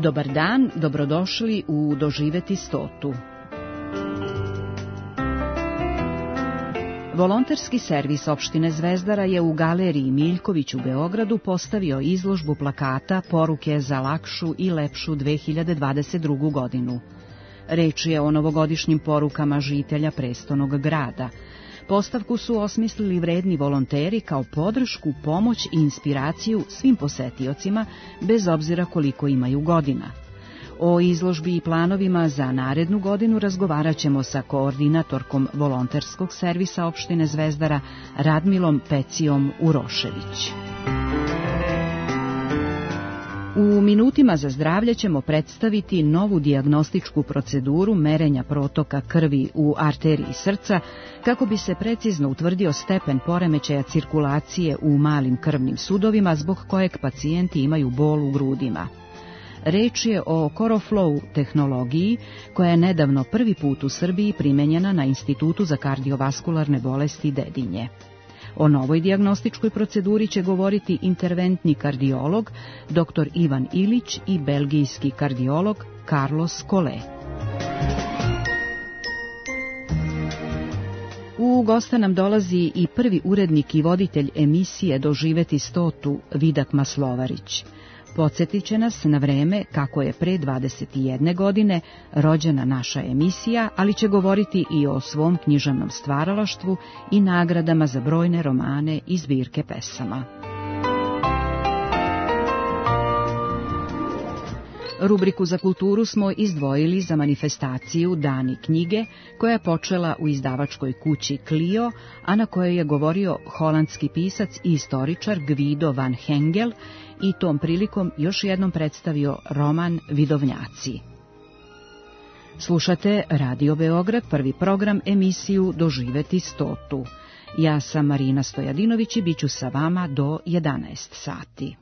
Dobar dan, dobrodošli u Doživeti 100. Volonterski servis opštine Zvezdara je u galeriji Miljković u Beogradu postavio izložbu plakata Poruke za lakšu i lepšu 2022. godinu. Reč je o novogodišnjim porukama žitelja prestonog grada. Postavku su osmislili vredni volonteri kao podršku, pomoć i inspiraciju svim posetiocima, bez obzira koliko imaju godina. O izložbi i planovima za narednu godinu razgovarat ćemo sa koordinatorkom volonterskog servisa opštine Zvezdara Radmilom Pecijom Urošević. U minutima za zdravlje ćemo predstaviti novu dijagnostičku proceduru merenja protoka krvi u arteriji srca kako bi se precizno utvrdio stepen poremećaja cirkulacije u malim krvnim sudovima zbog kojeg pacijenti imaju bol u grudima. Reč je o CoroFlow tehnologiji koja je nedavno prvi put u Srbiji primenjena na Institutu za kardiovaskularne bolesti Dedinje. O novoj dijagnostičkoj proceduri će govoriti interventni kardiolog dr. Ivan Ilić i belgijski kardiolog Carlos Collet. U goste nam dolazi i prvi urednik i voditelj emisije Doživeti 100. Vidak Maslovarić. Podsjetit će nas na vreme kako je pre 21 godine rođena naša emisija, ali će govoriti i o svom književnom stvaralaštvu i nagradama za brojne romane i zbirke pesama. Rubriku za kulturu smo izdvojili za manifestaciju Dani knjige, koja je počela u izdavačkoj kući Clio, a na kojoj je govorio holandski pisac i istoričar Guido van Hengel i tom prilikom još jednom predstavio roman Vidovnjaci. Slušate Radio Beograd, prvi program, emisiju Doživeti 100. Ja sam Marina Stojadinović i bit ću sa vama do 11 sati.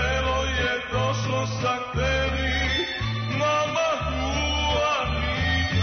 Sa tebi, mama,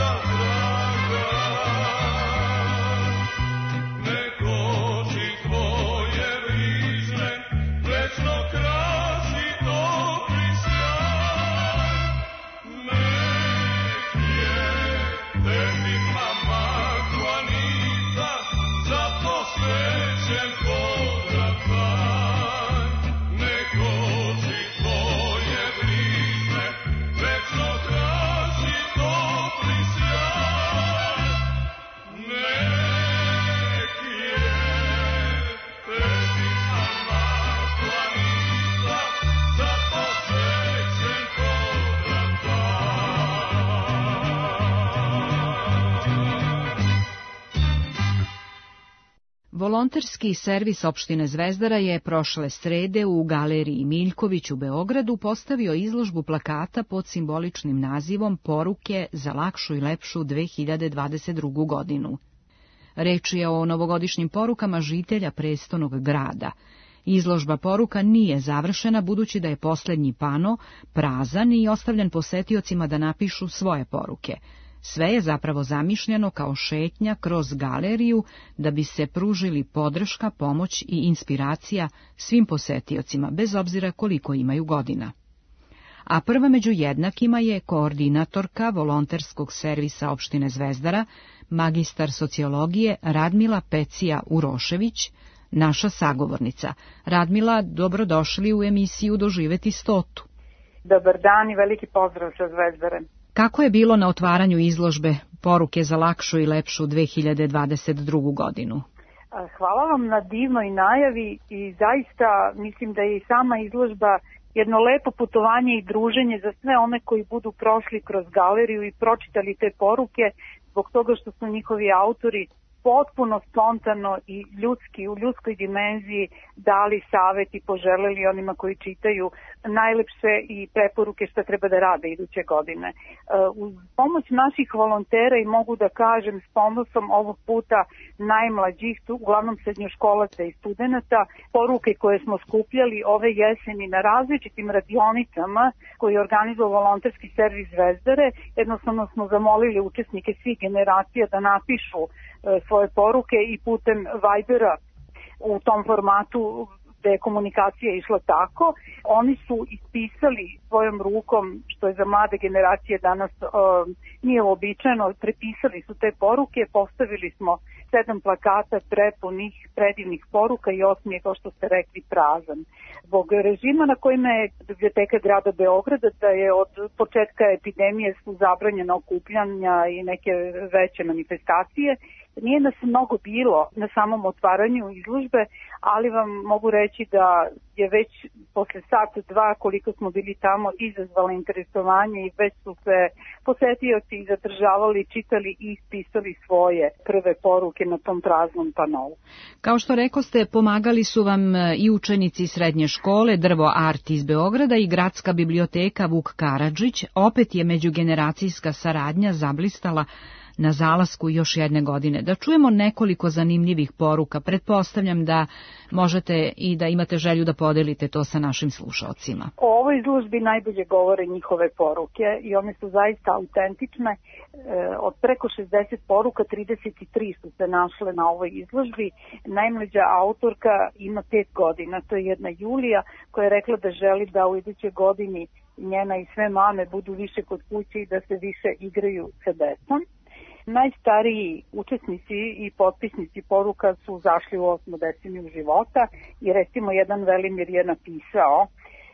Volonterski servis opštine Zvezdara je prošle srede u galeriji Miljković u Beogradu postavio izložbu plakata pod simboličnim nazivom Poruke za lakšu i lepšu 2022. godinu. Reč je o novogodišnjim porukama žitelja prestonog grada. Izložba poruka nije završena budući da je posljednji pano prazan i ostavljen posetiocima da napišu svoje poruke. Sve je zapravo zamišljeno kao šetnja kroz galeriju da bi se pružili podrška, pomoć i inspiracija svim posetiocima, bez obzira koliko imaju godina. A prva među jednakima je koordinatorka volonterskog servisa opštine Zvezdara, magistar sociologije Radmila Pecija Urošević, naša sagovornica. Radmila, dobrodošli u emisiju Doživeti 100. Dobar dan i veliki pozdrav sa Zvezdare. Kako je bilo na otvaranju izložbe Poruke za lakšu i lepšu 2022. godinu? Hvala vam na divnoj najavi i zaista mislim da je i sama izložba jedno lepo putovanje i druženje za sve one koji budu prošli kroz galeriju i pročitali te poruke, zbog toga što su njihovi autori potpuno spontano i ljudski, u ljudskoj dimenziji dali savjet i poželeli onima koji čitaju najlepše i preporuke što treba da rade iduće godine. Uz pomoć naših volontera i mogu da kažem s ponosom ovog puta najmlađih, uglavnom srednjoškolaca i studenata, poruke koje smo skupljali ove jeseni na različitim radionicama koje je organizovao volonterski servis Zvezdare, jednostavno smo zamolili učesnike svih generacija da napišu svoje poruke i putem Vibera u tom formatu gde je komunikacija išla tako. Oni su ispisali svojom rukom, što je za mlade generacije danas nije uobičajeno, prepisali su te poruke, postavili smo 7 plakata prepunih predivnih poruka i 8 je, kao što ste rekli, prazan. Zbog režima na kojima je Biblioteka grada Beograda, da je od početka epidemije su zabranjena okupljanja i neke veće manifestacije, nije nas mnogo bilo na samom otvaranju izložbe, ali vam mogu reći da je već posle sat, dva koliko smo bili tamo izazvala interesovanje i već su se posetioci zadržavali, čitali i ispisali svoje prve poruke na tom praznom panovu. Kao što rekoste, pomagali su vam i učenici srednje škole Drvo Art iz Beograda i Gradska biblioteka Vuk Karadžić. Opet je međugeneracijska saradnja zablistala na zalasku još jedne godine. Da čujemo nekoliko zanimljivih poruka. Pretpostavljam da možete i da imate želju da podelite to sa našim slušalcima. O ovoj izložbi najbolje govore njihove poruke i one su zaista autentične. Od preko 60 poruka, 33 su se našle na ovoj izložbi. Najmlađa autorka ima 5 godina, to je jedna Julija, koja je rekla da želi da u idućoj godini njena i sve mame budu više kod kuće i da se više igraju sa decom. Najstariji učesnici i potpisnici poruka su zašli u 8. deceniju života i recimo jedan Velimir je napisao,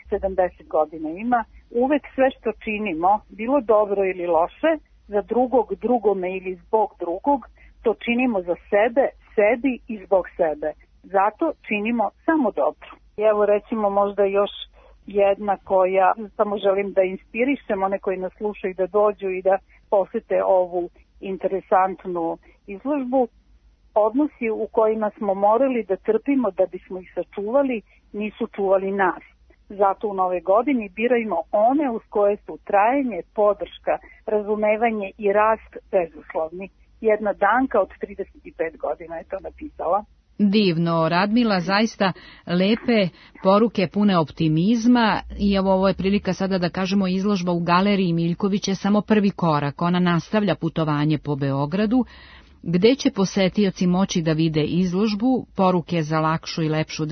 70 godina ima, uvek sve što činimo, bilo dobro ili loše, za drugog, drugome ili zbog drugog, to činimo za sebe, sebi i zbog sebe. Zato činimo samo dobro. I evo recimo možda još jedna koja, samo želim da inspirišem one koji nas slušaju da dođu i da posete ovu interesantnu izložbu. Odnosi u kojima smo morali da trpimo da bismo ih sačuvali, nisu čuvali nas. Zato u nove godini birajmo one uz koje su trajanje, podrška, razumevanje i rast bezuslovni. Jedna Danka od 35 godina je to napisala. Divno, Radmila, zaista lepe poruke pune optimizma i evo ovo je prilika sada da kažemo izložba u galeriji Miljković je samo prvi korak. Ona nastavlja putovanje po Beogradu, gde će posetioci moći da vide izložbu Poruke za lakšu i lepšu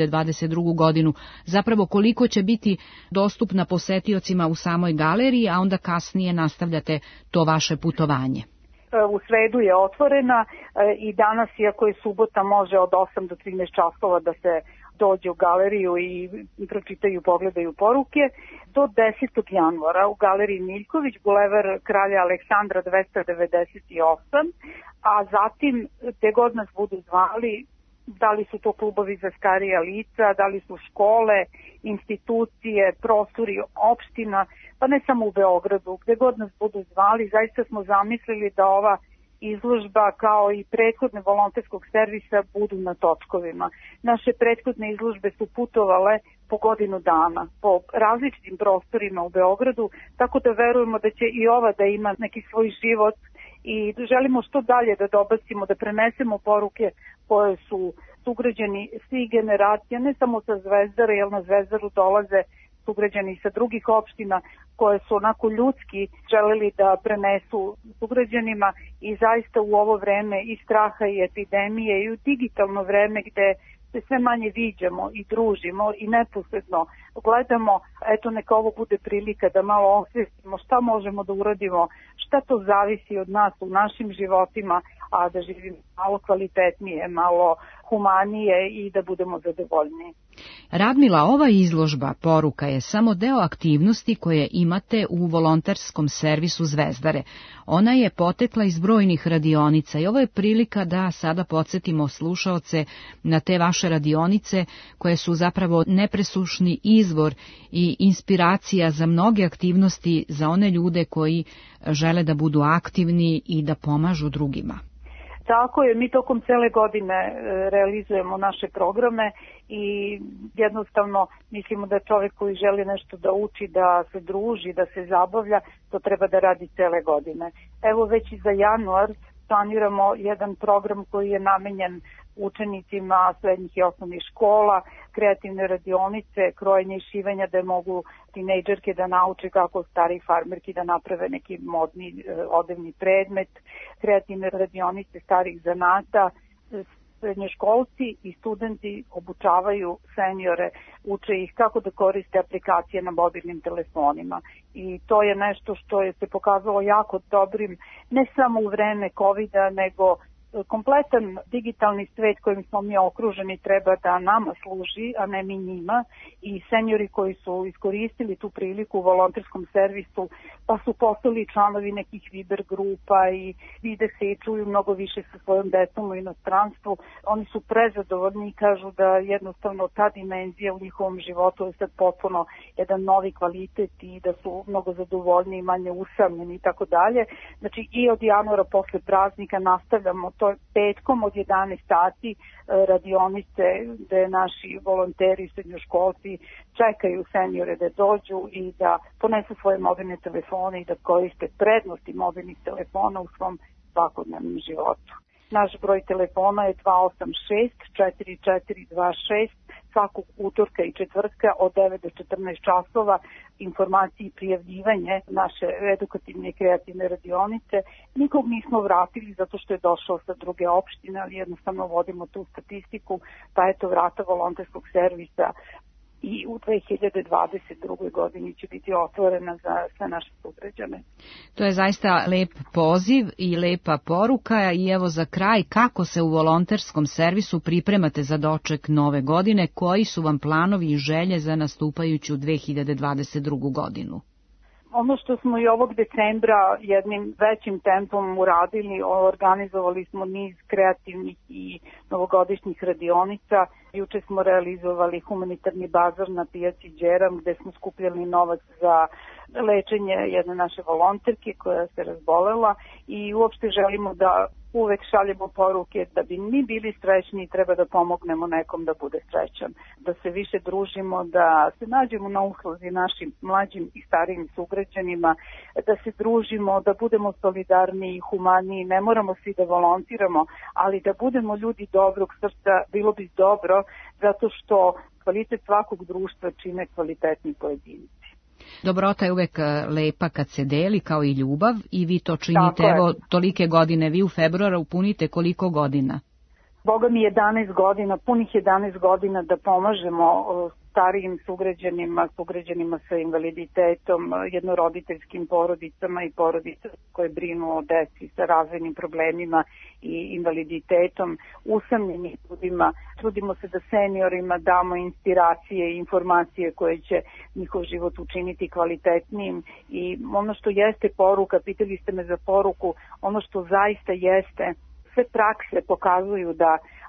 2022. godinu, zapravo koliko će biti dostupna posetiocima u samoj galeriji, a onda kasnije nastavljate to vaše putovanje. U sredu je otvorena i danas, iako je subota, može od 8 do 13 časova da se dođe u galeriju i pročitaju, pogledaju poruke. Do 10. januara u galeriji Miljković, Bulevar Kralja Aleksandra 298, a zatim gde god nas budu zvali, da li su to klubovi za starija lica, da li su škole, institucije, prostori, opština, pa ne samo u Beogradu, gde god nas budu zvali, zaista smo zamislili da ova izložba kao i prethodne volonterskog servisa budu na točkovima. Naše prethodne izložbe su putovale po godinu dana, po različitim prostorima u Beogradu, tako da verujemo da će i ova da ima neki svoj život i želimo što dalje da dobacimo, da prenesemo poruke koje su sugrađani svih generacija, ne samo sa Zvezdara, jer na Zvezdaru dolaze sugrađani sa drugih opština koje su onako ljudski želeli da prenesu sugrađanima i zaista u ovo vreme i straha i epidemije i u digitalno vreme gde se sve manje viđamo i družimo i neposredno gledamo, eto neka ovo bude prilika da malo osvestimo šta možemo da uradimo, šta to zavisi od nas u našim životima, a da živimo malo kvalitetnije, malo humanije i da budemo zadovoljniji. Radmila, ova izložba Poruka je samo deo aktivnosti koje imate u volonterskom servisu Zvezdare. Ona je potekla iz brojnih radionica i ovo je prilika da sada podsjetimo slušaoce na te vaše radionice koje su zapravo nepresušni izvor i inspiracija za mnoge aktivnosti za one ljude koji žele da budu aktivni i da pomažu drugima. Tako je, mi tokom cele godine realizujemo naše programe i jednostavno mislimo da čovjek koji želi nešto da uči, da se druži, da se zabavlja, to treba da radi cele godine. Evo već i za januar planiramo jedan program koji je namenjen učenicima srednjih i osnovnih škola, kreativne radionice, krojenje i šivanja da mogu tinejdžerke da nauče kako stari farmerki da naprave neki modni odevni predmet, kreativne radionice starih zanata, srednjoškolci i studenti obučavaju seniore, uče ih kako da koriste aplikacije na mobilnim telefonima. I to je nešto što je se pokazalo jako dobrim, ne samo u vreme COVID-a, nego kompletan digitalni svet kojim smo mi okruženi treba da nama služi, a ne mi njima, i seniori koji su iskoristili tu priliku u volonterskom servisu pa su postali članovi nekih Viber grupa i vide se i čuju mnogo više sa svojom decom u inostranstvu. Oni su prezadovoljni i kažu da jednostavno ta dimenzija u njihovom životu je sad potpuno jedan novi kvalitet i da su mnogo zadovoljni i manje usamljeni i tako dalje. Znači i od januara posle praznika nastavljamo to petkom od 11 sati radionice gde naši volonteri, srednjoškolci čekaju seniore da dođu i da ponesu svoje mobilne telefone i da koriste prednosti mobilnih telefona u svom svakodnevnom životu. Naš broj telefona je 286-4426, svakog utorka i četvrtka od 9 do 14 časova, informacije i prijavljivanje naše edukativne i kreativne radionice. Nikog nismo vratili zato što je došao sa druge opštine, ali jednostavno vodimo tu statistiku, pa eto vrata volonterskog servisa i u 2022. godini će biti otvorena za sve naše sugrađane. To je zaista lep poziv i lepa poruka i evo za kraj, kako se u volonterskom servisu pripremate za doček nove godine, koji su vam planovi i želje za nastupajuću 2022. godinu? Ono što smo i ovog decembra jednim većim tempom uradili, organizovali smo niz kreativnih i novogodišnjih radionica. Juče smo realizovali humanitarni bazar na pijaci Đeram gde smo skupljali novac za lečenje jedne naše volonterke koja se razbolela i uopšte želimo da uvek šaljemo poruke da bi mi bili srećni i treba da pomognemo nekom da bude srećan, da se više družimo, da se nađemo na usluzi našim mlađim i starijim sugrađanima, da se družimo, da budemo solidarni i humaniji, ne moramo svi da volontiramo, ali da budemo ljudi dobrog srca, bilo bi dobro, zato što kvalitet svakog društva čine kvalitetni pojedinci. Dobrota je uvek lepa kad se deli, kao i ljubav, i vi to činite, evo, tolike godine. Vi u februaru punite koliko godina? Boga mi 11 godina, punih 11 godina da pomažemo starijim sugrađanima sa invaliditetom, jednoroditeljskim porodicama i porodicama koje brinu o deci sa razvojnim problemima i invaliditetom, usamljenih ljudima. Trudimo se da seniorima damo inspiracije i informacije koje će njihov život učiniti kvalitetnijim i ono što jeste poruka, pitali ste me za poruku, ono što zaista jeste, sve prakse pokazuju da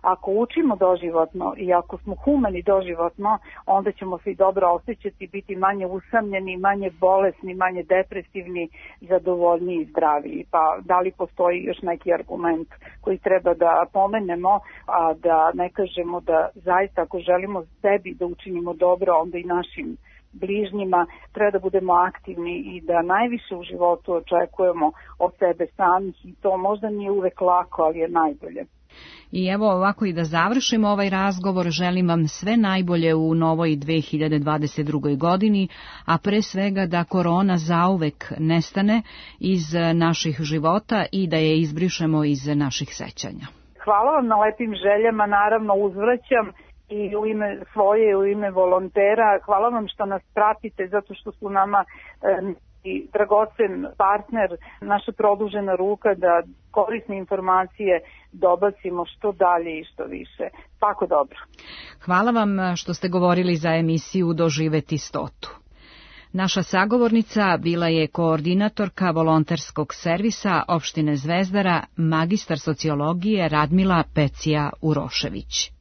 ako učimo doživotno i ako smo humani doživotno, onda ćemo se i dobro osjećati, biti manje usamljeni, manje bolesni, manje depresivni, zadovoljniji i zdraviji. Pa da li postoji još neki argument koji treba da pomenemo, a da ne kažemo da zaista ako želimo sebi da učinimo dobro, onda i našim bližnjima, treba da budemo aktivni i da najviše u životu očekujemo od sebe samih i to možda nije uvek lako, ali je najbolje. I evo ovako i da završimo ovaj razgovor, želim vam sve najbolje u novoj 2022. godini, a pre svega da korona zauvek nestane iz naših života i da je izbrišemo iz naših sećanja. Hvala vam na lepim željama, naravno uzvraćam i u ime svoje i u ime volontera. Hvala vam što nas pratite, zato što su nama i dragocen partner, naša produžena ruka da korisne informacije dobacimo što dalje i što više. Tako dobro. Hvala vam što ste govorili za emisiju Doživeti 100. Naša sagovornica bila je koordinatorka volonterskog servisa opštine Zvezdara, magistar sociologije Radmila Pecija Urošević.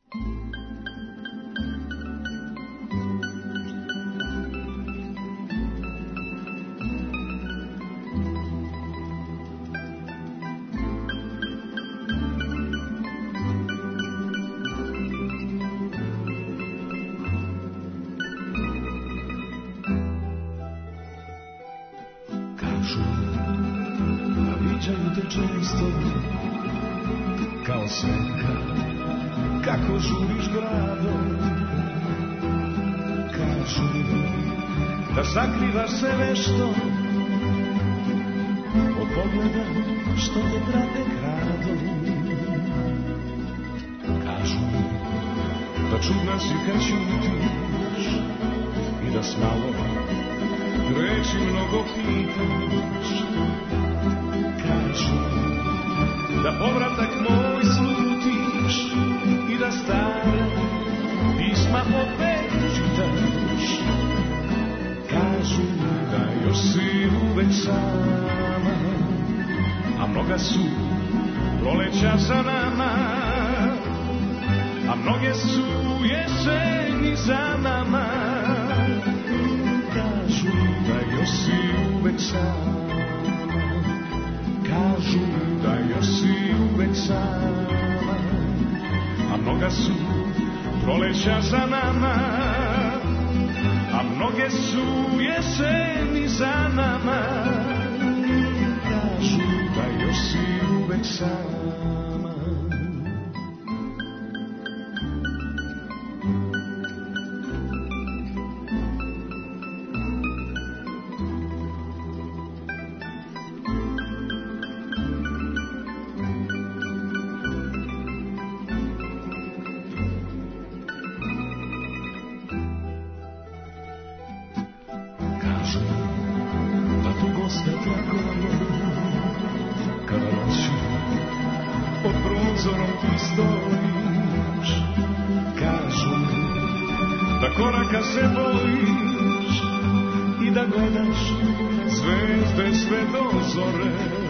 Viđaju te često kao svenka, kako žuriš gradom. Kažu da sakrivaš se nešto od pogleda što te prate gradom. Kažu da čudna si kad ćutiš i da s malo reći mnogo pitaš. Kažu da povratak moj slutiš i da stara pisma opet čitaš. Kažu da još si uvek sama, a mnoga su proleća za nama, a mnoge su jeseni za nama. Kažu da još si uvek sama, kažu da još si uvek sama, a mnoga su proleća za nama, a mnoge su jeseni za nama. Kažu da još si uvek sama. Koraka se bojiš i da gledaš zvezde sve do zore.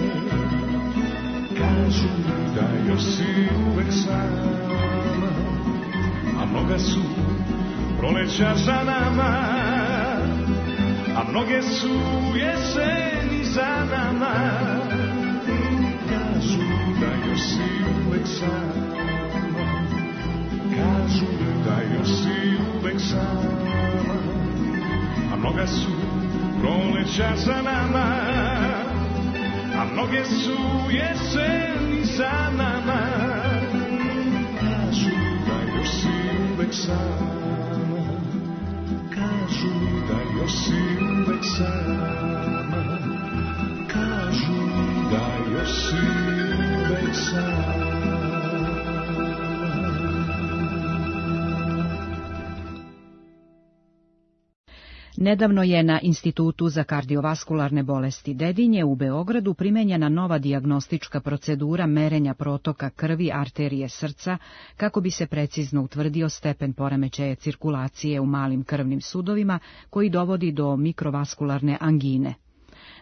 Kažu da još si uvek sama, a mnoga su proleća za nama, a mnoge su jeseni za nama. Kažu da još si uvek sama, kažu da još si uvek sama, a mnoga su proleća za nama, a mnoge su jeseni za nama. Kažu da još si uvek sama, kažu da još si uvek sama, kažu da još si uvek sama. Nedavno je na Institutu za kardiovaskularne bolesti Dedinje u Beogradu primenjena nova dijagnostička procedura merenja protoka krvi arterije srca kako bi se precizno utvrdio stepen poremećaja cirkulacije u malim krvnim sudovima koji dovodi do mikrovaskularne angine.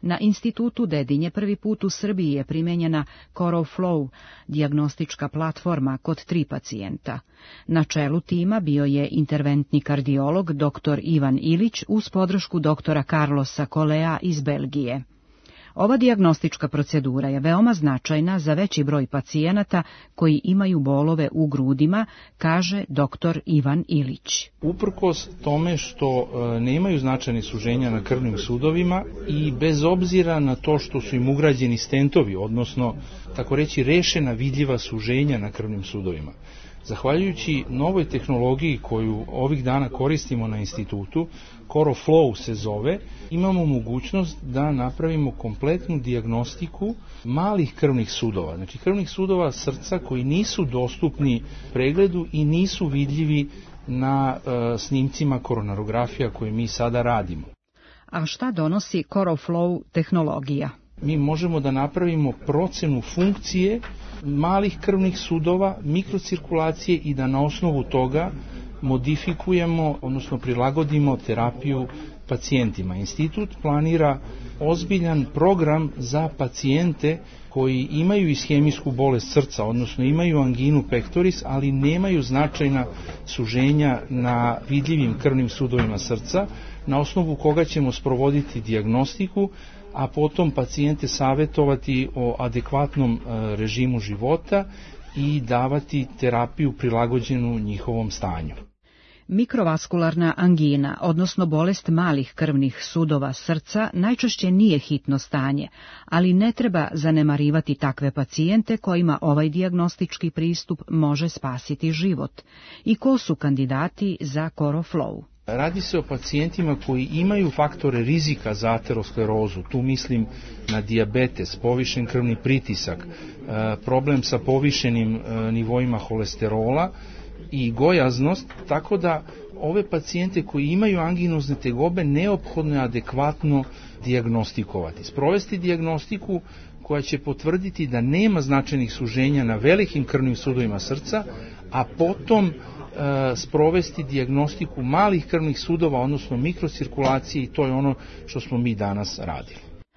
Na institutu Dedinje prvi put u Srbiji je primenjena CoroFlow, dijagnostička platforma kod 3 pacijenta. Na čelu tima bio je interventni kardiolog dr. Ivan Ilić uz podršku dr. Carlosa Colea iz Belgije. Ova dijagnostička procedura je veoma značajna za veći broj pacijenata koji imaju bolove u grudima, kaže dr. Ivan Ilić. Uprkos tome što nemaju značajne suženja na krvnim sudovima i bez obzira na to što su im ugrađeni stentovi, odnosno tako reći rešena vidljiva suženja na krvnim sudovima. Zahvaljujući novoj tehnologiji koju ovih dana koristimo na institutu, CoroFlow se zove, imamo mogućnost da napravimo kompletnu dijagnostiku malih krvnih sudova, znači krvnih sudova srca koji nisu dostupni pregledu i nisu vidljivi na snimcima koronarografija koje mi sada radimo. A šta donosi CoroFlow tehnologija? Mi možemo da napravimo procenu funkcije malih krvnih sudova, mikrocirkulacije i da na osnovu toga modifikujemo, odnosno prilagodimo terapiju pacijentima. Institut planira ozbiljan program za pacijente koji imaju ishemijsku bolest srca, odnosno imaju anginu pectoris, ali nemaju značajna suženja na vidljivim krvnim sudovima srca, na osnovu koga ćemo sprovoditi dijagnostiku, a potom pacijente savjetovati o adekvatnom režimu života i davati terapiju prilagođenu njihovom stanju. Mikrovaskularna angina, odnosno bolest malih krvnih sudova srca, najčešće nije hitno stanje, ali ne treba zanemarivati takve pacijente kojima ovaj dijagnostički pristup može spasiti život. I ko su kandidati za CoroFlow? Radi se o pacijentima koji imaju faktore rizika za aterosklerozu, tu mislim na dijabetes, povišen krvni pritisak, problem sa povišenim nivoima holesterola i gojaznost, tako da ove pacijente koji imaju anginozne tegobe neophodno je adekvatno dijagnostikovati. Sprovesti dijagnostiku koja će potvrditi da nema značajnih suženja na velikim krvnim sudovima srca, a potom sprovesti dijagnostiku malih krvnih sudova, odnosno mikrocirkulacije, i to je ono što smo mi danas radili.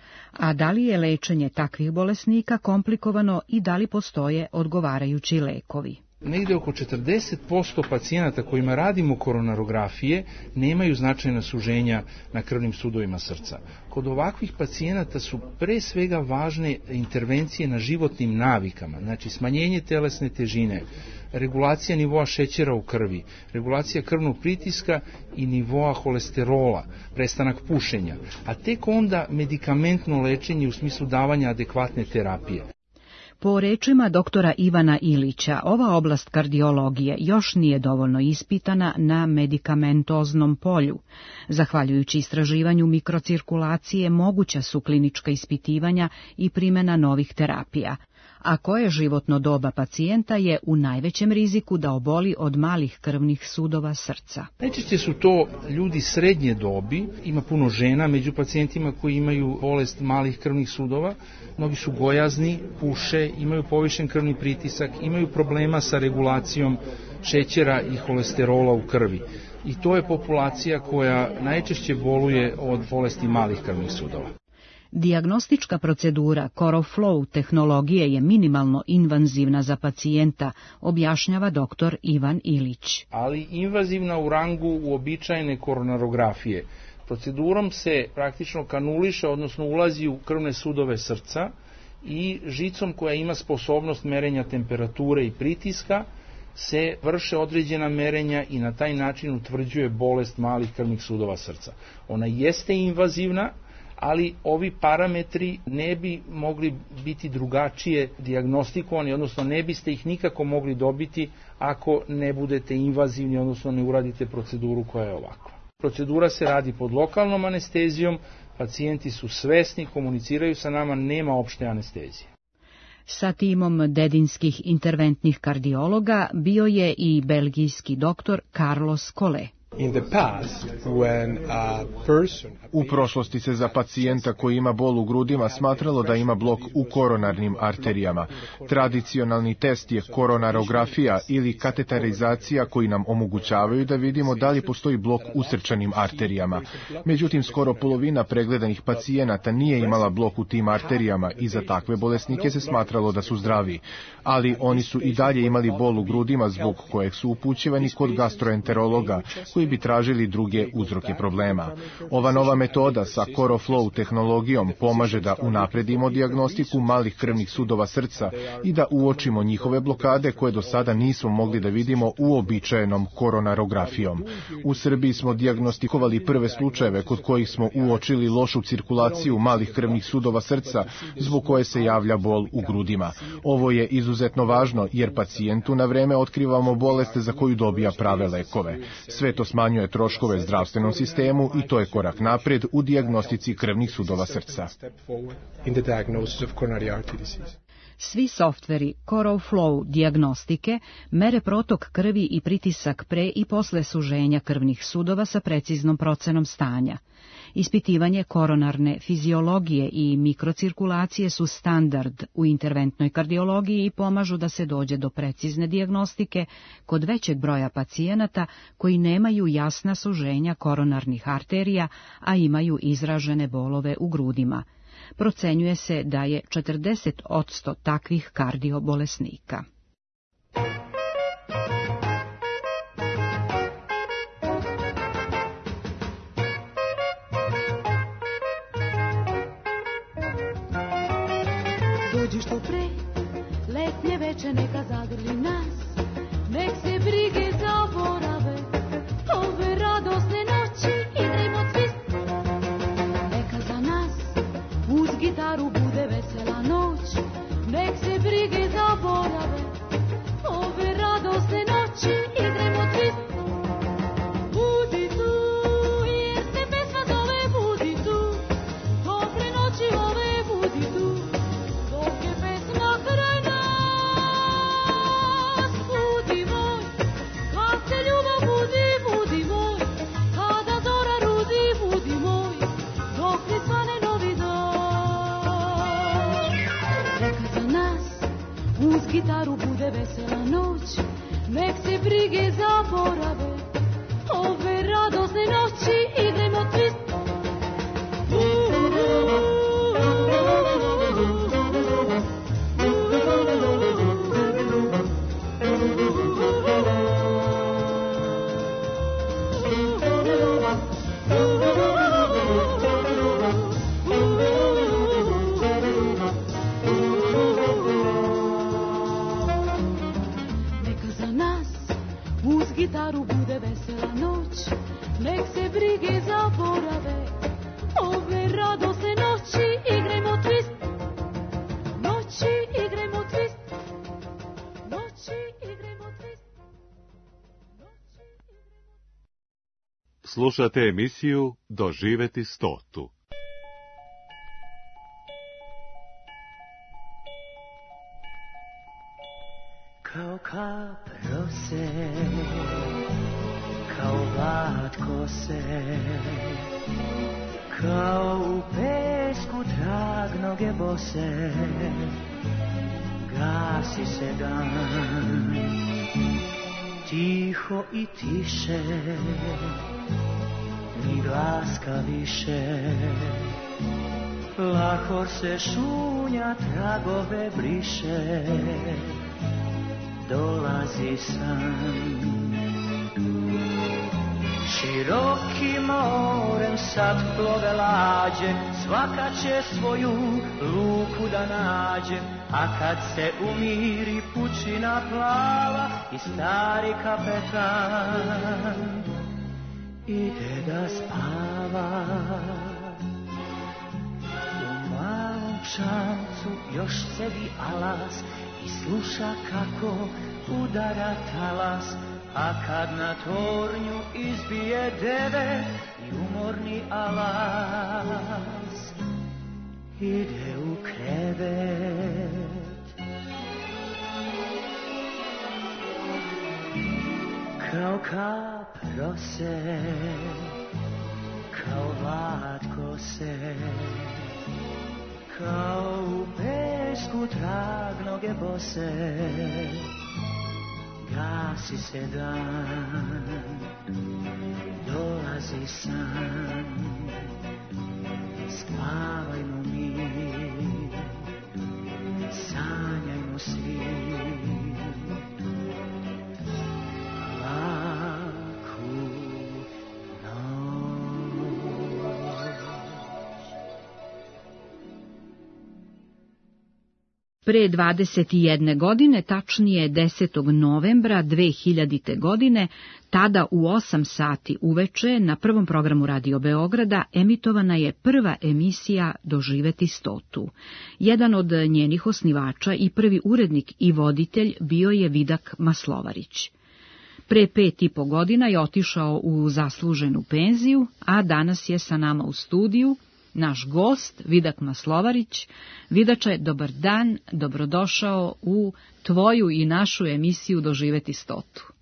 A da li je lečenje takvih bolesnika komplikovano i da li postoje odgovarajući lekovi? Negde oko 40% pacijenata kojima radimo koronarografije nemaju značajna suženja na krvnim sudovima srca. Kod ovakvih pacijenata su pre svega važne intervencije na životnim navikama, znači smanjenje telesne težine, regulacija nivoa šećera u krvi, regulacija krvnog pritiska i nivoa holesterola, prestanak pušenja, a tek onda medikamentno lečenje u smislu davanja adekvatne terapije. Po rečima doktora Ivana Ilića, ova oblast kardiologije još nije dovoljno ispitana na medikamentoznom polju. Zahvaljujući istraživanju mikrocirkulacije moguća su klinička ispitivanja i primjena novih terapija. A koje životno doba pacijenta je u najvećem riziku da oboli od malih krvnih sudova srca? Najčešće su to ljudi srednje dobi, ima puno žena među pacijentima koji imaju bolest malih krvnih sudova, mnogi su gojazni, puše, imaju povišen krvni pritisak, imaju problema sa regulacijom šećera i holesterola u krvi. I to je populacija koja najčešće boluje od bolesti malih krvnih sudova. Dijagnostička procedura CoroFlow tehnologije je minimalno invazivna za pacijenta, objašnjava dr. Ivan Ilić. Ali invazivna u rangu uobičajene koronarografije. Procedurom se praktično kanuliše, odnosno ulazi u krvne sudove srca i žicom koja ima sposobnost merenja temperature i pritiska se vrše određena merenja i na taj način utvrđuje bolest malih krvnih sudova srca. Ona jeste invazivna, ali ovi parametri ne bi mogli biti drugačije dijagnostikovani, odnosno ne biste ih nikako mogli dobiti ako ne budete invazivni, odnosno ne uradite proceduru koja je ovakva. Procedura se radi pod lokalnom anestezijom, pacijenti su svesni, komuniciraju sa nama, nema opšte anestezije. Sa timom dedinskih interventnih kardiologa bio je i belgijski doktor Carlos Colea. U prošlosti se za pacijenta koji ima bol u grudima smatralo da ima blok u koronarnim arterijama. Tradicionalni test je koronarografija ili katetarizacija koji nam omogućavaju da vidimo da li postoji blok u srčanim arterijama. Međutim, skoro polovina pregledanih pacijenata nije imala blok u tim arterijama i za takve bolesnike se smatralo da su zdravi. Ali oni su i dalje imali bol u grudima zbog kojeg su upućivani kod gastroenterologa koji bi tražili druge uzroke problema. Ova nova metoda sa CoroFlow tehnologijom pomaže da unapredimo dijagnostiku malih krvnih sudova srca i da uočimo njihove blokade koje do sada nismo mogli da vidimo uobičajenom koronarografijom. U Srbiji smo dijagnostikovali prve slučajeve kod kojih smo uočili lošu cirkulaciju malih krvnih sudova srca zbog koje se javlja bol u grudima. Ovo je izuzetno važno jer pacijentu na vreme otkrivamo bolest za koju dobija prave lekove. Sve to smanjuje troškove zdravstvenom sistemu i to je korak napred u dijagnostici krvnih sudova srca. Svi softveri CoroFlow dijagnostike mere protok krvi i pritisak pre i posle suženja krvnih sudova sa preciznom procenom stanja. Ispitivanje koronarne fiziologije i mikrocirkulacije su standard u interventnoj kardiologiji i pomažu da se dođe do precizne dijagnostike kod većeg broja pacijenata koji nemaju jasna suženja koronarnih arterija, a imaju izražene bolove u grudima. Procenjuje se da je 40% takvih kardiobolesnika. Dođi što pre, letnje veče neka zagrli nas, nek se brige zaborave, ove radosne noći igrajmo twist. Neka za nas uz gitaru bude vesela noć, nek se brige zaborave, ove radosne noći igrajmo twist. Budi tu, jer se pesma zove budi tu, tople noći ove budi tu. Gitaru bude vesela noć, nek se brige zaborave, ove radosne noći igrajmo twist. Gitaru bude vesela noć, nek se brige zaborave, ove radosne noći igrajmo twist. Noći igrajmo twist. Noći igrajmo twist. Slušate emisiju Doživeti 100. Kao kap rose, kao vat kose, kao u pesku trag noge bose, gasi se dan, tiho i tiše, ni glaska više, lahor se šunja, tragove briše, dolazi san. Širokim morem sad plove lađe, svaka će svoju luku da nađe, a kad se umiri pučina plava i stari kapetan ide da spava. U malom čamcu još sedi alas i sluša kako udara talas, a kad na tornju izbije devet i umorni alas ide u krevet. Kao kao kap rose, kao vatko se, kao u pesku trag noge bose, gasi se dan, dolazi san, spavajmo mi, sanjajmo svi. Pre 21 godine, tačnije 10. novembra 2000. godine, tada u 8 sati uveče na prvom programu Radio Beograda emitovana je prva emisija Doživeti 100. Jedan od njenih osnivača i prvi urednik i voditelj bio je Vidak Maslovarić. Pre 5,5 godina je otišao u zasluženu penziju, a danas je sa nama u studiju naš gost, Vidak Maslovarić. Vidače, dobar dan, dobrodošao u tvoju i našu emisiju Doživeti 100.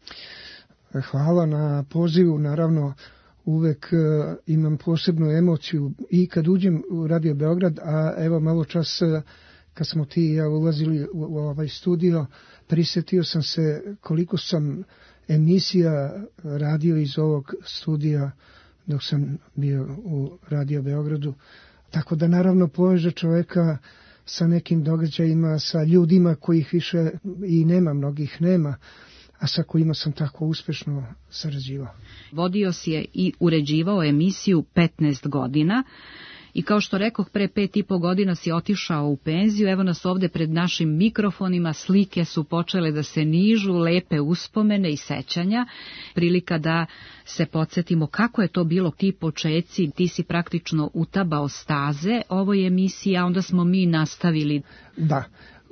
Hvala na pozivu, naravno uvek imam posebnu emociju i kad uđem u Radio Beograd, a evo malo čas kad smo ti i ja ulazili u ovaj studio, prisjetio sam se koliko sam emisija radio iz ovog studija dok sam bio u Radio Beogradu. Tako da naravno poveže čoveka sa nekim događajima, sa ljudima kojih više i nema, mnogih nema, a sa kojima sam tako uspešno sarađivao. Vodio si je i uređivao emisiju 15 godina. I kao što rekoh, pre 5,5 godina si otišao u penziju, evo nas ovde pred našim mikrofonima, slike su počele da se nižu, lepe uspomene i sećanja, prilika da se podsjetimo kako je to bilo ti počeci, ti si praktično utabao staze ovoj emisiji, a onda smo mi nastavili. Da,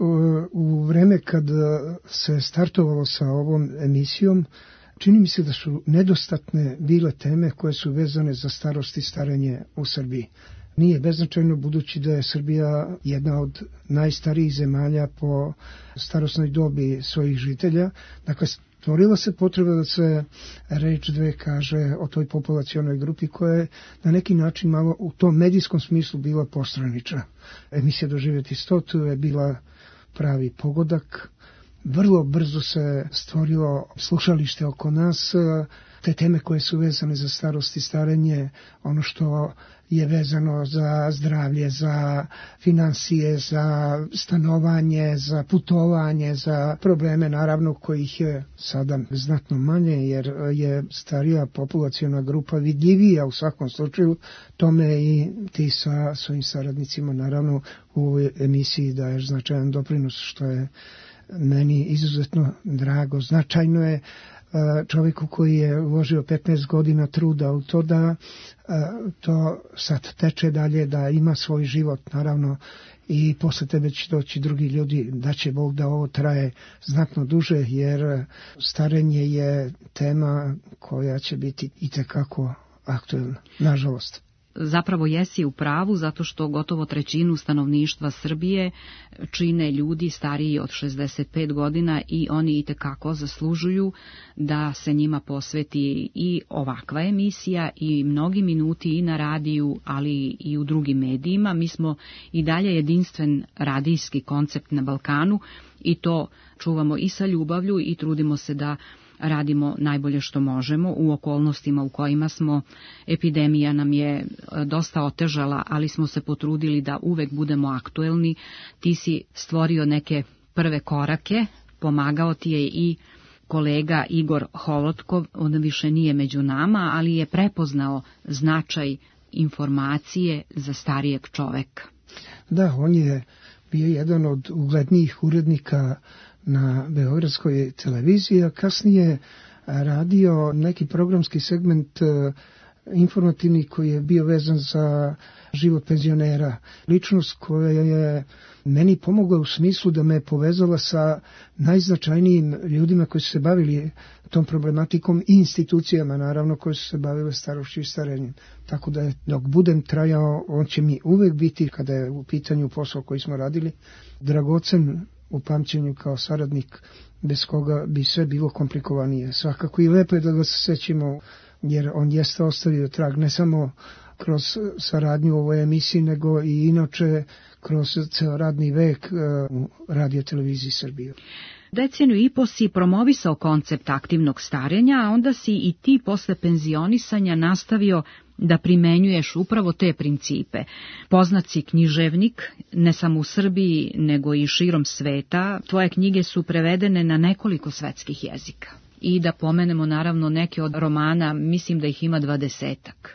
u vreme kad se startovalo sa ovom emisijom, čini mi se da su nedostatne bile teme koje su vezane za starost i starenje u Srbiji. Nije beznačajno budući da je Srbija jedna od najstarijih zemalja po starosnoj dobi svojih žitelja. Dakle, stvorila se potreba da se reč dve kaže o toj populacionoj grupi koja je na neki način malo u tom medijskom smislu bila postranična. Emisija Doživjeti 100 je bila pravi pogodak. Vrlo brzo se stvorilo slušalište oko nas, te teme koje su vezane za starost i starenje, ono što je vezano za zdravlje, za financije, za stanovanje, za putovanje, za probleme naravno kojih je sada znatno manje jer je starija populaciona grupa vidljivija u svakom slučaju, tome i ti sa svojim saradnicima naravno u ovoj emisiji daješ značajan doprinos što je meni izuzetno drago. Značajno je čovjeku koji je uložio 15 godina truda u to da to sad teče dalje, da ima svoj život naravno i posle tebe će doći drugi ljudi, da će Bog da ovo traje znatno duže jer starenje je tema koja će biti itekako aktuelna, nažalost. Zapravo jesi u pravu, zato što gotovo trećinu stanovništva Srbije čine ljudi stariji od 65 godina i oni itekako zaslužuju da se njima posveti i ovakva emisija i mnogi minuti i na radiju, ali i u drugim medijima. Mi smo i dalje jedinstven radijski koncept na Balkanu i to čuvamo i sa ljubavlju i trudimo se da radimo najbolje što možemo u okolnostima u kojima smo. Epidemija nam je dosta otežala, ali smo se potrudili da uvek budemo aktuelni. Ti si stvorio neke prve korake, pomagao ti je i kolega Igor Holotkov, on više nije među nama, ali je prepoznao značaj informacije za starijeg čoveka. Da, on je bio jedan od uglednijih urednika na beogradskoj televiziji, a kasnije radio neki programski segment informativni koji je bio vezan za život penzionera. Ličnost koja je meni pomogla u smislu da me povezala sa najznačajnijim ljudima koji su se bavili tom problematikom i institucijama naravno koje su se bavile starošću i starenjem. Tako da dok budem trajao, on će mi uvek biti, kada je u pitanju posao koji smo radili, dragocen u pamćenju kao saradnik bez koga bi sve bilo komplikovanije. Svakako i lepo je da ga se sećimo, jer on jeste ostavio trag ne samo kroz saradnju u ovoj emisiji, nego i inače kroz ceo radni vek u Radio televiziji Srbije. Deceniju i po si promovisao koncept aktivnog starenja, a onda si i ti posle penzionisanja nastavio da primenjuješ upravo te principe. Poznat si književnik, ne samo u Srbiji, nego i širom sveta. Tvoje knjige su prevedene na nekoliko svetskih jezika. I da pomenemo naravno neke od romana, mislim da ih ima 20-ak.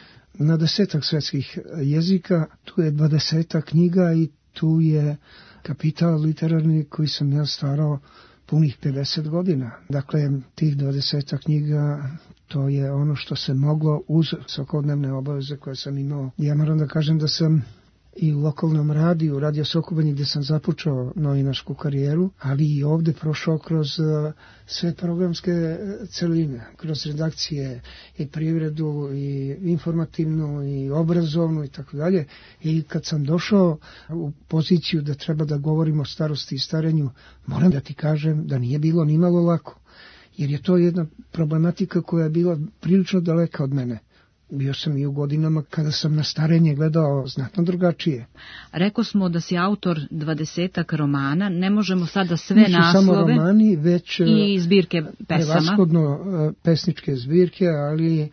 Na 10 svetskih jezika, tu je 20 knjiga i tu je kapital literarni koji sam ja stvarao punih 50 godina. Dakle, tih 20 knjiga, to je ono što se moglo uz svakodnevne obaveze koje sam imao. Ja moram da kažem da sam i u lokalnom radiju, Radio Sokobanje, gdje sam započeo novinarsku karijeru, ali i ovde prošao kroz sve programske celine, kroz redakcije i privredu, i informativnu, i obrazovnu, i tako dalje. I kad sam došao u poziciju da treba da govorim o starosti i starenju, moram da ti kažem da nije bilo ni malo lako, jer je to jedna problematika koja je bila prilično daleka od mene. Bio sam i u godinama kada sam na starenje gledao znatno drugačije. Rekao smo da si autor 20 romana, ne možemo sada sve naslove. Nisu samo romani, već i zbirke pesama. Prevashodno pesničke zbirke, ali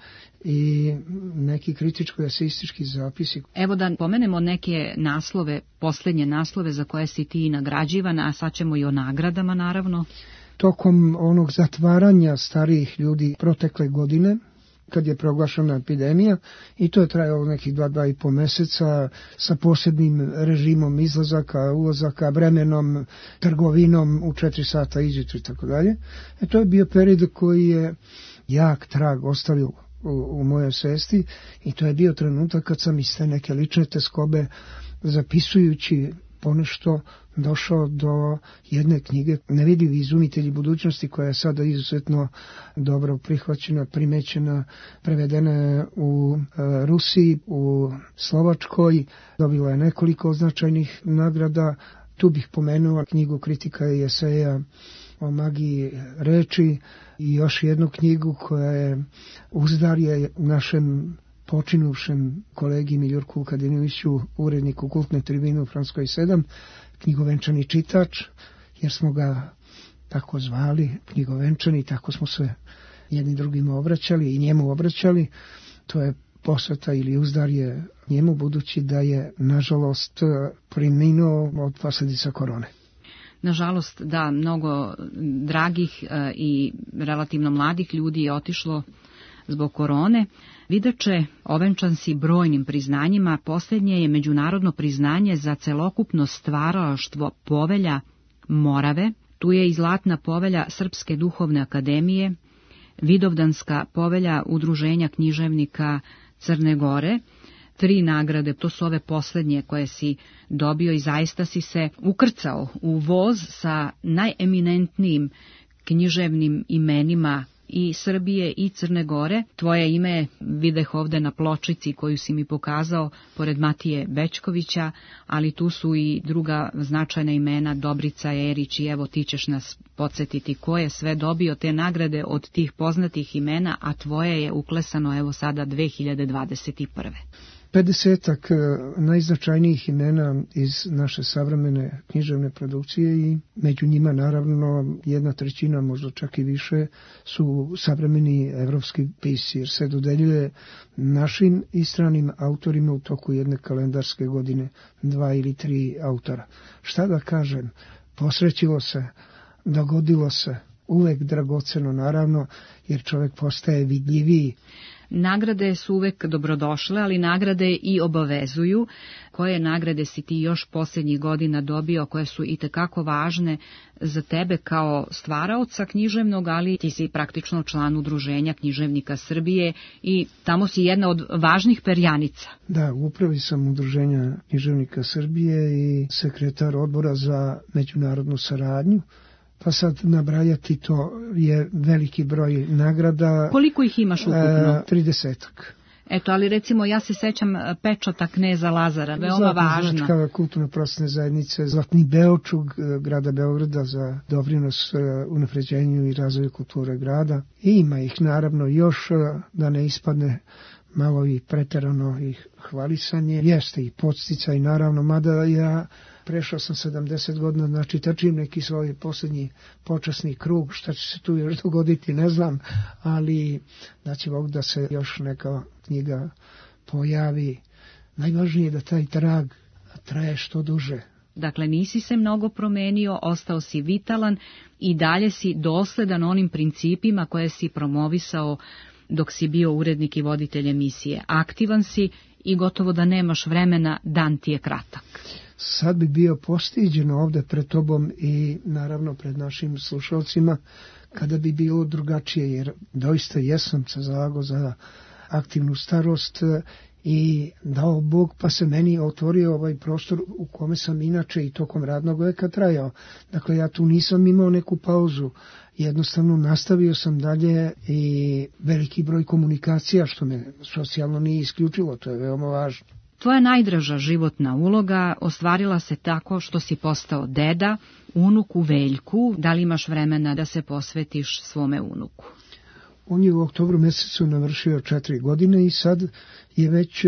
i neki kritičko-eseistički zapisi. Evo da pomenemo neke naslove, posljednje naslove za koje si ti nagrađivan, a sad ćemo i o nagradama naravno. Tokom onog zatvaranja starijih ljudi protekle godine, kad je proglašena epidemija, i to je trajalo nekih 2,5 meseca sa posebnim režimom izlazaka, ulazaka, vremenom, trgovinom u 4 sata izjutru i tako dalje. To je bio period koji je jak trag ostavio u mojoj svesti i to je bio trenutak kad sam iz te neke lične teskobe, zapisujući ponešto, došao do jedne knjige Nevidljivi izumitelji budućnosti, koja je sada izuzetno dobro prihvaćena, primećena, prevedena u Rusiji, u Slovačkoj, dobila je nekoliko značajnih nagrada. Tu bih pomenuo knjigu kritika i eseja o magiji reči i još jednu knjigu koja je uzdarje našem počinuvšem kolegi Miljurku Vukadinoviću, uredniku Kultne tribine u Francuskoj 7, knjigovenčani čitač, jer smo ga tako zvali, knjigovenčani, tako smo se jedni drugima obraćali i njemu obraćali. To je posveta ili uzdarje njemu, budući da je, nažalost, preminuo od posljedica korone. Nažalost, da, mnogo dragih i relativno mladih ljudi je otišlo zbog korone. Vidače, ovenčan si brojnim priznanjima, posljednje je međunarodno priznanje za celokupno stvaralaštvo Povelja Morave. Tu je i zlatna povelja Srpske duhovne akademije, Vidovdanska povelja Udruženja književnika Crne Gore. 3 nagrade, to su ove posljednje koje si dobio i zaista si se ukrcao u voz sa najeminentnijim književnim imenima i Srbije i Crne Gore. Tvoje ime videh ovde na pločici koju si mi pokazao, pored Matije Bećkovića, ali tu su i druga značajna imena, Dobrica Erić, i evo ti ćeš nas podsjetiti ko je sve dobio te nagrade od tih poznatih imena, a tvoje je uklesano evo sada 2021. 50-ak najznačajnijih imena iz naše savremene književne produkcije i među njima naravno 1/3, možda čak i više, su savremeni evropski pisci, jer se dodeljuje našim i stranim autorima u toku jedne kalendarske godine 2 ili 3 autora. Šta da kažem, posrećilo se, dogodilo se, uvek dragoceno naravno, jer čovjek postaje vidljiviji. Nagrade su uvek dobrodošle, ali nagrade i obavezuju. Koje nagrade si ti još posljednjih godina dobio, koje su itekako važne za tebe kao stvaraoca književnog, ali ti si praktično član Udruženja književnika Srbije i tamo si jedna od važnih perjanica. Da, u upravi sam Udruženja književnika Srbije i sekretar odbora za međunarodnu saradnju. Pa sad nabrajati to je veliki broj nagrada. Koliko ih imaš ukupno? 30-ak. Eto, ali recimo ja se sećam pečata kneza Lazara, veoma važna. Značka kulturno-prosvetne zajednice Zlatni Beočug grada Beograda za doprinos unapređenju i razvoju kulture grada. I ima ih naravno još, da ne ispadne malo i preterano ih hvalisanje. Jeste i podsticaj naravno, mada ja prešao sam 70 godina, znači trčim neki svoj posljednji počasni krug, šta će se tu još dogoditi ne znam, ali znači Bog da se još neka knjiga pojavi. Najvažnije je da taj trag traje što duže. Dakle, nisi se mnogo promenio, ostao si vitalan i dalje si dosledan onim principima koje si promovisao dok si bio urednik i voditelj emisije. Aktivan si i gotovo da nemaš vremena, dan ti je kratak. Sad bi bio postiđeno ovde pred tobom i naravno pred našim slušalcima kada bi bilo drugačije, jer doista jesam se zalagao za aktivnu starost i dao Bog pa se meni otvorio ovaj prostor u kome sam inače i tokom radnog veka trajao. Dakle, ja tu nisam imao neku pauzu, jednostavno nastavio sam dalje i veliki broj komunikacija, što me socijalno nije isključilo, to je veoma važno. Tvoja najdraža životna uloga ostvarila se tako što si postao deda, unuku Veljku. Da li imaš vremena da se posvetiš svome unuku? On je u oktobru mesecu navršio 4 godine i sad je već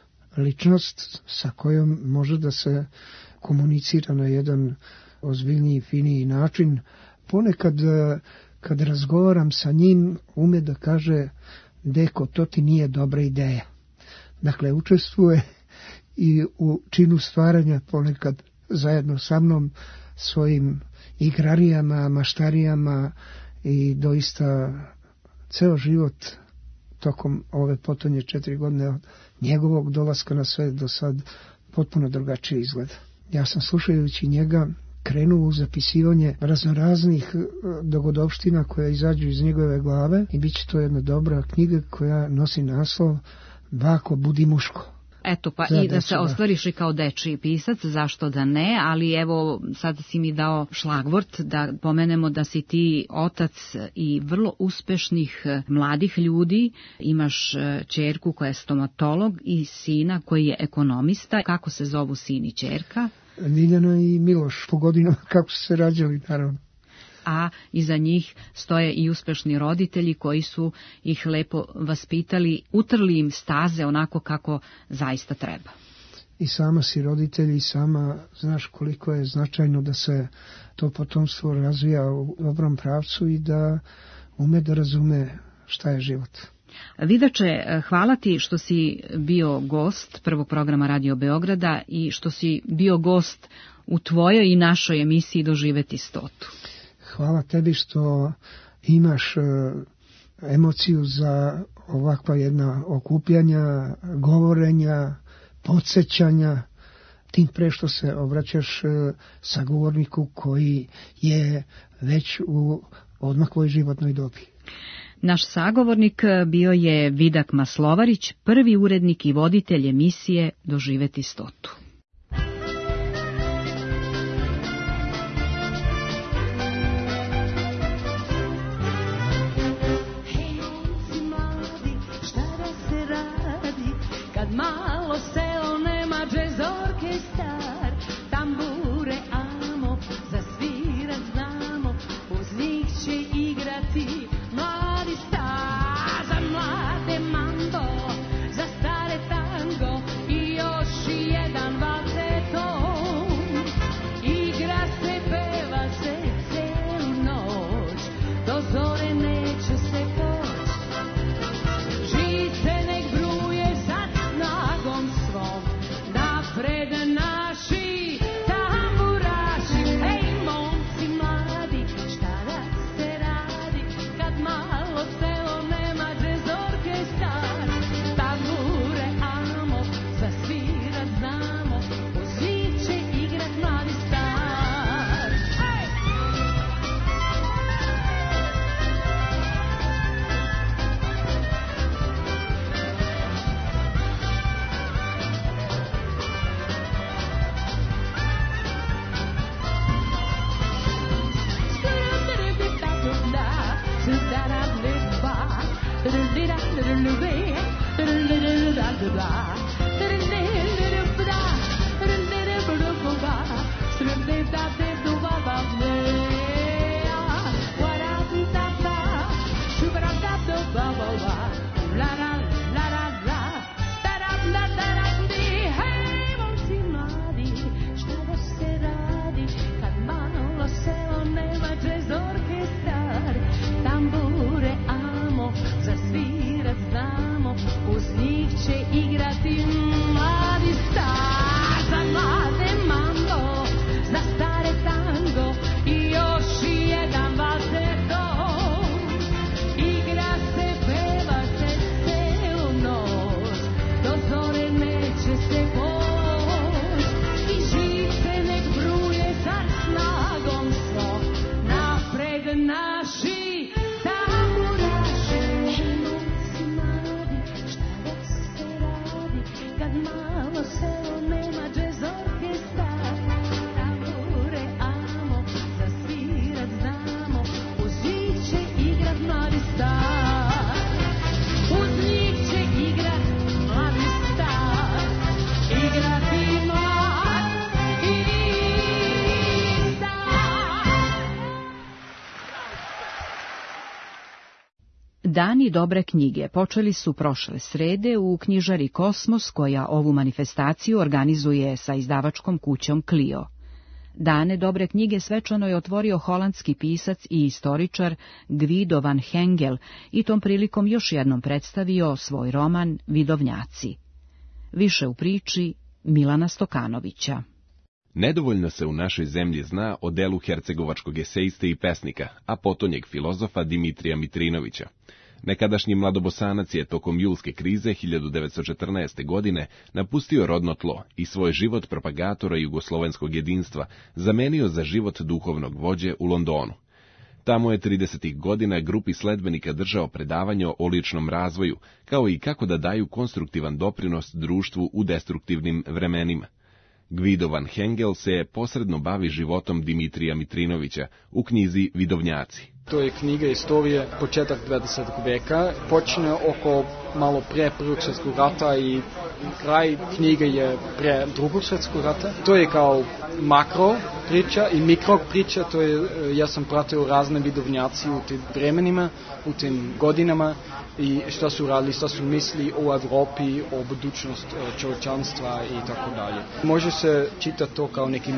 ličnost sa kojom može da se komunicira na jedan ozbiljniji, finiji način. Ponekad kad razgovaram sa njim ume da kaže: deko, to ti nije dobra ideja. Dakle, učestvuje i u činu stvaranja ponekad zajedno sa mnom, svojim igrarijama, maštarijama i doista ceo život tokom ove potonje 4 godine od njegovog dolaska na svet do sad potpuno drugačije izgleda. Ja sam slušajući njega krenuo u zapisivanje raznoraznih dogodovština koje izađu iz njegove glave i bit će to jedna dobra knjiga koja nosi naslov Bako, budi muško. Eto, pa i da se ostvariš i kao dečiji pisac, zašto da ne, ali evo sad si mi dao šlagvort da pomenemo da si ti otac i vrlo uspešnih mladih ljudi, imaš ćerku koja je stomatolog i sina koji je ekonomista. Kako se zovu sin i ćerka? Ljiljana i Miloš, po godinama kako su se rađali, naravno. A iza njih stoje i uspešni roditelji koji su ih lepo vaspitali, utrli im staze onako kako zaista treba. I sama si roditelj i sama znaš koliko je značajno da se to potomstvo razvija u dobrom pravcu i da ume da razume šta je život. Vidače, hvala ti što si bio gost prvog programa Radio Beograda i što si bio gost u tvojoj i našoj emisiji Doživeti stotu. Hvala tebi što imaš emociju za ovakva jedna okupljanja, govorenja, podsjećanja, tim pre što se obraćaš sagovorniku koji je već u odmakloj životnoj dobi. Naš sagovornik bio je Vidak Maslovarić, prvi urednik i voditelj emisije Doživeti stotu. Da da da da da da da da da da da Dani dobre knjige počeli su prošle srede u knjižari Kosmos, koja ovu manifestaciju organizuje sa izdavačkom kućom Clio. Dane dobre knjige svečano je otvorio holandski pisac i istoričar Guido van Hengel i tom prilikom još jednom predstavio svoj roman Vidovnjaci. Više u priči Milana Stokanovića. Nedovoljno se u našoj zemlji zna o delu hercegovačkog eseiste i pesnika, a potonjeg filozofa Dimitrija Mitrinovića. Nekadašnji mladobosanac je tokom julske krize 1914. godine napustio rodno tlo i svoj život propagatora jugoslovenskog jedinstva zamenio za život duhovnog vođe u Londonu. Tamo je 30. godina grupi sledbenika držao predavanje o ličnom razvoju, kao i kako da daju konstruktivan doprinos društvu u destruktivnim vremenima. Guido van Hengel se posredno bavi životom Dimitrija Mitrinovića u knjizi Vidovnjaci. To je knjiga istorije početak 20. veka, počne oko malo pre Prvog svjetskog rata i kraj knjige je pre Drugog svjetskog rata. To je kao makro priča i mikro priča, to je, ja sam pratio razne vidovnjaci u tim vremenima, u tim godinama i šta su radili, šta su misli o Evropi, o budućnost čovječanstva i tako dalje. Može se čitati to kao neki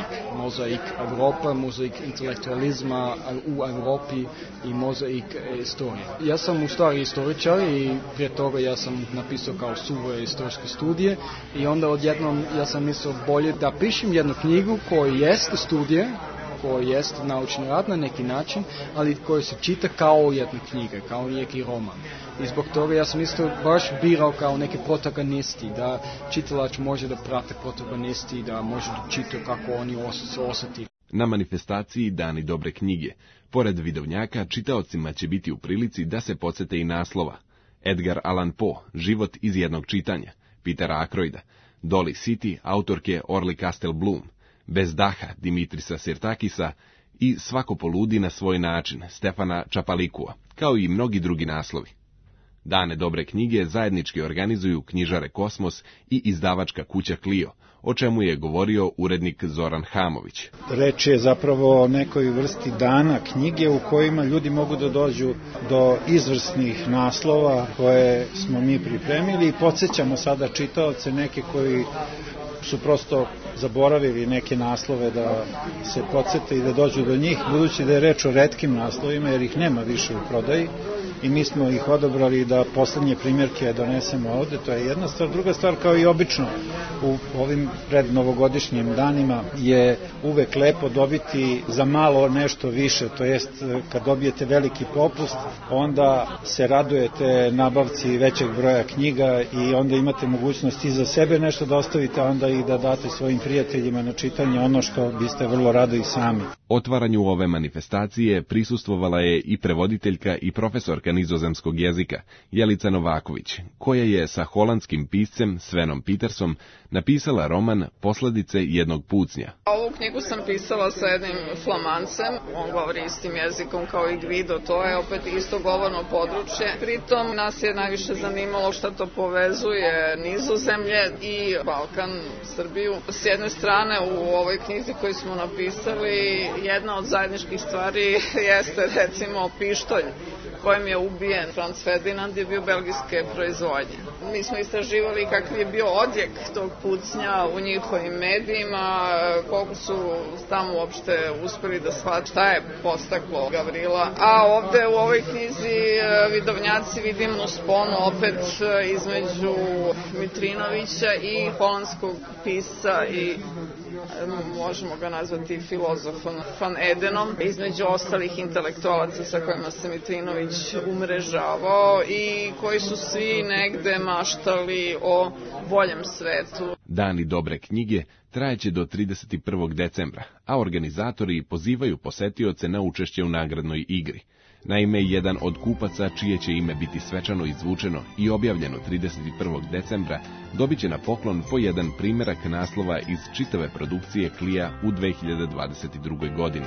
mozaik Evropa, mozaik intelektualizma u Evropi i mozaik istorije. Ja sam u stvari istoričar i prije toga ja sam napisao kao suve istorijske studije i onda odjednom ja sam mislio bolje da pišem jednu knjigu koja jest studije, koja jest naučni rad na neki način, ali koja se čita kao jedna knjiga, kao neki roman. I zbog toga ja sam isto baš birao kao neki protagonisti, da čitalač može da prate protagonisti, da može da čita kako oni se osjeti. Na manifestaciji Dani dobre knjige, pored Vidovnjaka, čitaocima će biti u prilici da se podsete i naslova: Edgar Allan Poe, Život iz jednog čitanja, Petera Ackroyda, Dolly City, autorke Orly Castle Bloom, Bez daha, Dimitrisa Sirtakisa i Svako poludi na svoj način, Stefana Čapalikua, kao i mnogi drugi naslovi. Dane dobre knjige zajednički organizuju knjižare Kosmos i izdavačka kuća Clio, o čemu je govorio urednik Zoran Hamović. Reč je zapravo o nekoj vrsti dana knjige u kojima ljudi mogu da dođu do izvrsnih naslova koje smo mi pripremili i podsjećamo sada čitaoce neke koji su prosto zaboravili neke naslove da se podsjete i da dođu do njih, budući da je reč o retkim naslovima jer ih nema više u prodaji i mi smo ih odabrali da poslednje primjerke donesemo ovde, to je jedna stvar. Druga stvar, kao i obično u ovim prednovogodišnjim danima je uvek lepo dobiti za malo nešto više, to jest kad dobijete veliki popust onda se radujete nabavci većeg broja knjiga i onda imate mogućnost i za sebe nešto da ostavite, onda i da date svojim prijateljima na čitanje ono što biste vrlo rado i sami. Otvaranju ove manifestacije prisustvovala je i prevoditeljka i profesorka profesorka nizozemskog jezika, Jelica Novaković, koja je sa holandskim piscem Svenom Petersom napisala roman Posledice jednog pucnja. Ovu knjigu sam pisala sa jednim Flamancem, on govori istim jezikom kao i Gvido, to je opet isto govorno područje. Pritom nas je najviše zanimalo šta to povezuje Nizozemlje i Balkan, Srbiju. S jedne strane u ovoj knjizi koju smo napisali, jedna od zajedničkih stvari jeste recimo pištolj kojim je ubijen Franz Ferdinand, je bio belgijske proizvodnje. Mi smo istraživali kakav je bio odjek tog pucnja u njihovim medijima, koliko su tamo uopšte uspeli da shvate šta je postaklo Gavrila. A ovde u ovoj knjizi vidovnjaci vidimo sponu opet između Mitrinovića i holandskog pisca i možemo ga nazvati filozofom Van Edenom, između ostalih intelektualaca sa kojima se Mitrinović umrežavao i koji su svi negde maštali o boljem svetu. Dani dobre knjige trajeće do 31. decembra, a organizatori pozivaju posetioce na učešće u nagradnoj igri. Naime, jedan od kupaca, čije će ime biti svečano izvučeno i objavljeno 31. decembra, dobit će na poklon po jedan primerak naslova iz čitave produkcije Klija u 2022. godini.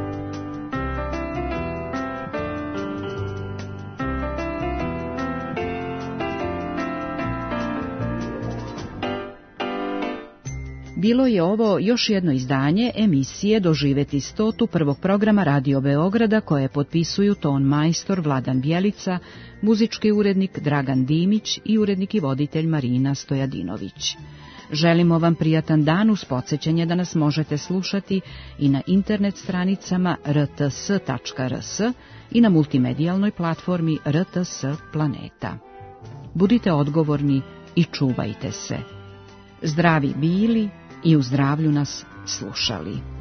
Bilo je ovo još jedno izdanje emisije Doživeti 100 prvog programa Radio Beograda koje potpisuju ton majstor Vladan Bjelica, muzički urednik Dragan Dimić i urednik i voditelj Marina Stojadinović. Želimo vam prijatan dan uz podsjećanje da nas možete slušati i na internet stranicama rts.rs i na multimedijalnoj platformi RTS Planeta. Budite odgovorni i čuvajte se. Zdravi bili i u zdravlju nas slušali.